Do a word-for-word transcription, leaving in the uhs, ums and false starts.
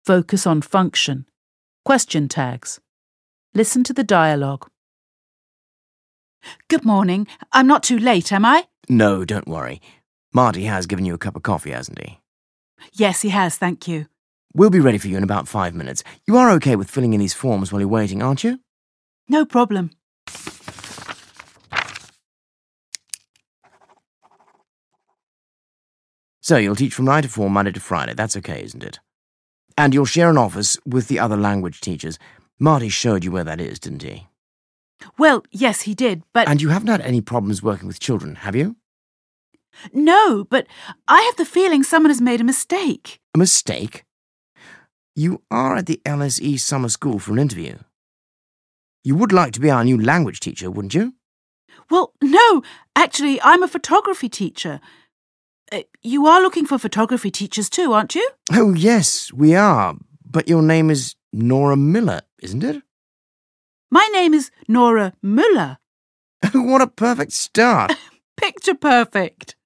Focus on function. Question tags. Listen to the dialogue. Good morning. I'm not too late, am I? No, don't worry. Marty has given you a cup of coffee, hasn't he? Yes, he has, thank you. We'll be ready for you in about five minutes. You are okay with filling in these forms while you're waiting, aren't you? No problem. So you'll teach from nine to four, Monday to Friday. That's okay, isn't it? And you'll share an office with the other language teachers. Marty showed you where that is, didn't he? Well, yes, he did, but... And you haven't had any problems working with children, have you? No, but I have the feeling someone has made a mistake. A mistake? You are at the L S E summer school for an interview. You would like to be our new language teacher, wouldn't you? Well, no, actually, I'm a photography teacher. Uh, you are looking for photography teachers too, aren't you? Oh, yes, we are. But your name is Nora Miller, isn't it? My name is Nora Müller. What a perfect start. Picture perfect.